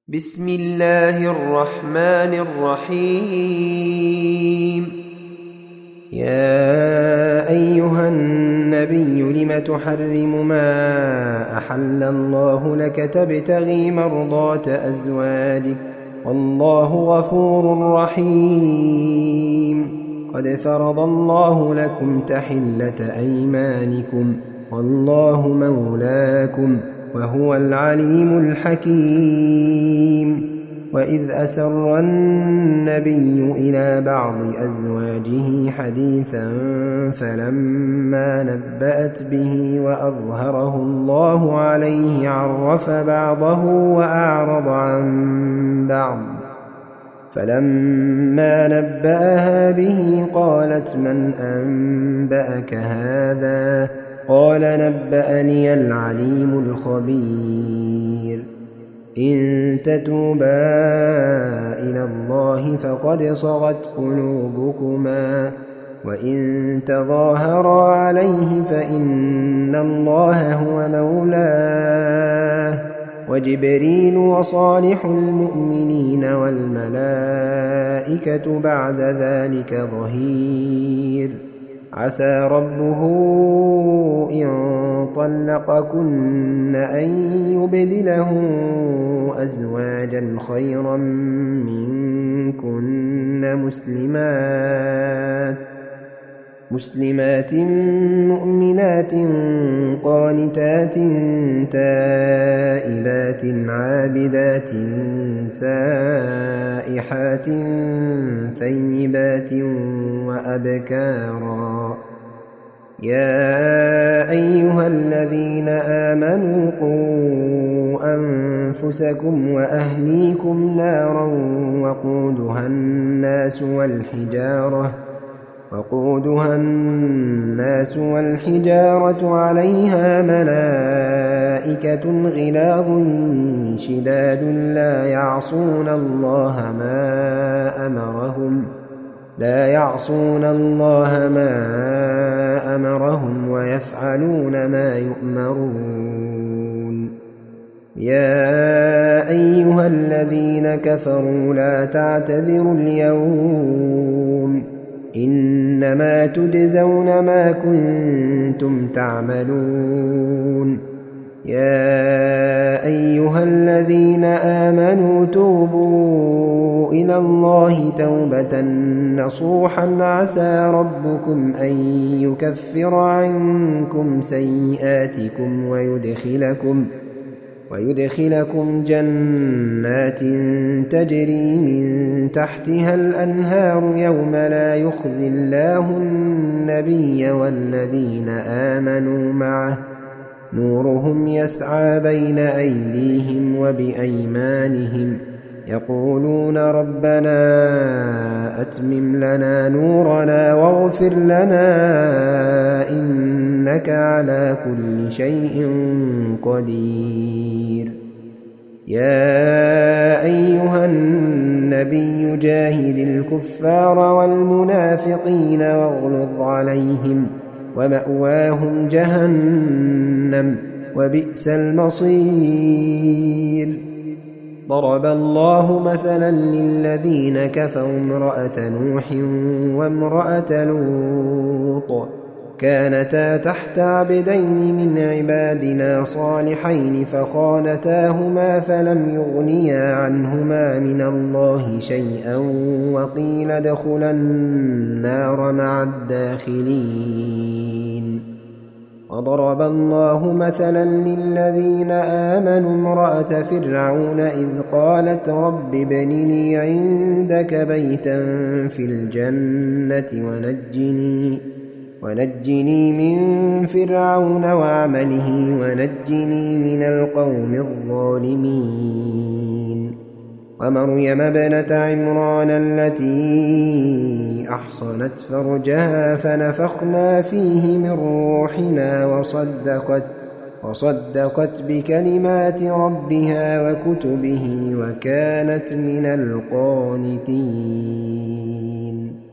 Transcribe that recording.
بسم الله الرحمن الرحيم. يا أيها النبي لم تحرم ما أحل الله لك تبتغي مرضات أزواجك والله غفور رحيم. قد فرض الله لكم تحلة أيمانكم والله مولاكم وهو العليم الحكيم. وإذ أسر النبي إلى بعض أزواجه حديثا فلما نبأت به وأظهره الله عليه عرف بعضه وأعرض عن بعض. فلما نبأها به قالت من أنبأك هذا؟ قال نبأني العليم الخبير. إن تتوبا إلى الله فقد صغت قلوبكما وإن تظاهرا عليه فإن الله هو مولاه وجبريل وصالح المؤمنين والملائكة بعد ذلك ظهير. عسى ربه إن طلقكن أن يبدله أزواجا خيرا منكن مسلمات مؤمنات قانتات تائبات عابدات سائحات ثيبات وأبكارا. يا أيها الذين آمنوا قوا أنفسكم وأهليكم نارا وقودها الناس والحجارة عليها ملائكة غلاظ شداد لا يعصون الله ما أمرهم ويفعلون ما يؤمرون. يا أيها الذين كفروا لا تعتذروا اليوم إنما تجزون ما كنتم تعملون. يا أيها الذين آمنوا توبوا إلى الله توبة نصوحا عسى ربكم أن يكفر عنكم سيئاتكم ويدخلكم جنات تجري من تحتها الأنهار يوم لا يخزي الله النبي والذين آمنوا معه نورهم يسعى بين أيديهم وبأيمانهم يقولون ربنا أتمم لنا نورنا واغفر لنا إنك على كل شيء قدير. يا أيها النبي جاهد الكفار والمنافقين واغلظ عليهم ومأواهم جهنم وبئس المصير. ضرب الله مثلا للذين كفروا امرأة نوح وامرأة لوط كانتا تحت عبدين من عبادنا صالحين فخانتاهما فلم يغنيا عنهما من الله شيئا وقيل ادخلا النار مع الداخلين. وضرب الله مثلا للذين آمنوا امرأة فرعون إذ قالت رب ابن لي عندك بيتا في الجنة ونجني من فرعون وعمله ونجني من القوم الظالمين. ومريم ابنة عمران التي أحصنت فرجها فنفخنا فيه من روحنا وصدقت بكلمات ربها وكتبه وكانت من القانتين.